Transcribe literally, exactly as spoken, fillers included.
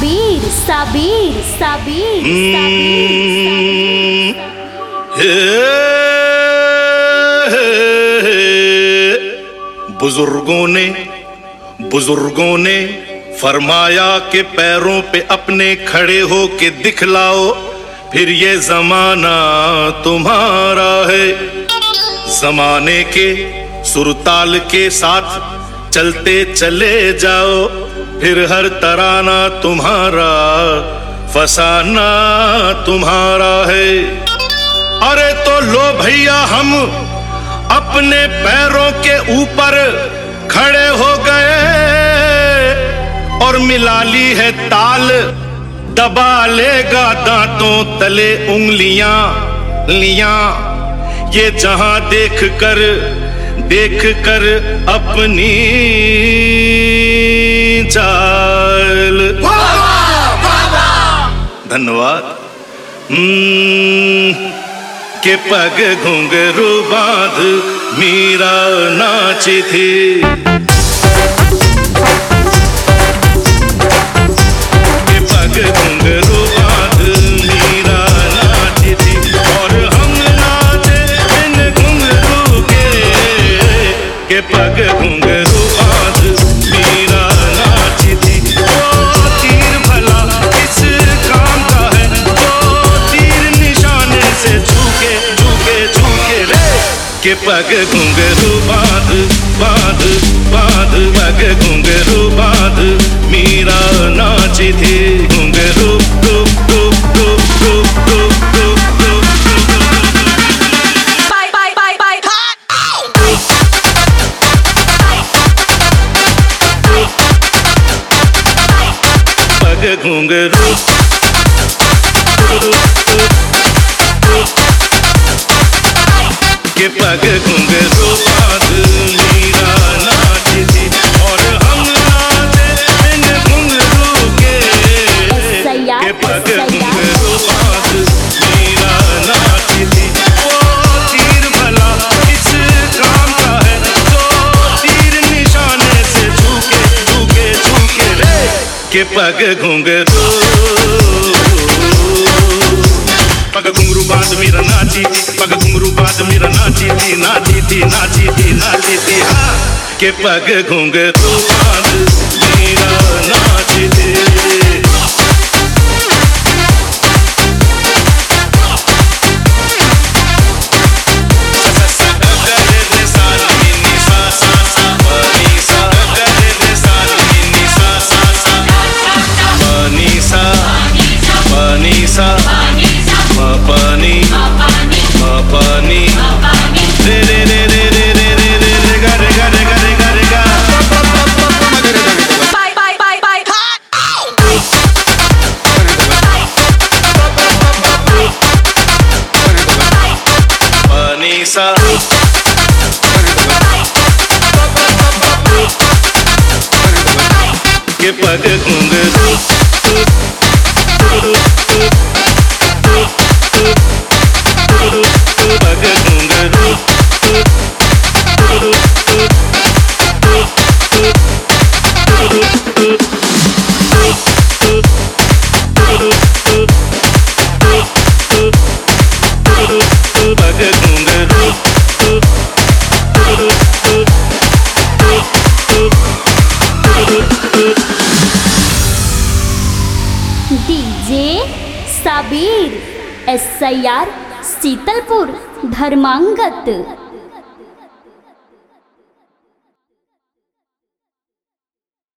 साबिर साबिर साबिर साबिर बुजुर्गों ने बुजुर्गों ने फरमाया कि पैरों पे अपने खड़े हो के दिखलाओ, फिर ये जमाना तुम्हारा है। जमाने के सुरताल के साथ चलते चले जाओ, फिर हर तराना तुम्हारा, फसाना तुम्हारा है। अरे तो लो भैया हम अपने पैरों के ऊपर खड़े हो गए और मिला ली है ताल, दबा लेगा दांतों तले उंगलियां लियां। ये जहां देख कर देख कर अपनी चाल। धन्यवाद। के पग घुंघरू बांध मीरा नाची थी, के पग घुंघरू बांध मीरा नाची थी, और हम नाचे इन घुंघरू के, के पग घुंघरू बांध मीरा नाची थी। वो तीर भला किस काम का है, वो तीर निशाने से झुके झुके झुके रे, के पग घुंघरू बांध बांध बांध पग घुंघरू बांध मीरा नाची थी। घुंघरू डूब डूब डूब डूब डूब डूब डूब पग घुंघरू के पग घुंघरू बांध मीरा नाची थी, और हम नाचे इन घुंघरू के, के पग घुंघरू बांध मीरा नाची थी। वो तीर भला किस काम का है, जो तीर निशाने से झुके झुके झुके रे, के पग घुंघरू। पग घुंघरू बांध मीरा नाची थी, पग घुंघरू बांध मीरा नाची थी, नाची थी नाची थी नाची थी हाँ, के पग घुंघरू बांध मीरा नाची थी। पानी पानी रे रे रे रे रे रे रे रे रे गा रे गा रे गा रे गा रे गा बाय बाय बाय बाय पानी सा के पग घुंघरू पग घुंघरू पग घुंघरू DJ Sabir S I R Sheetalpur धर्मांगत।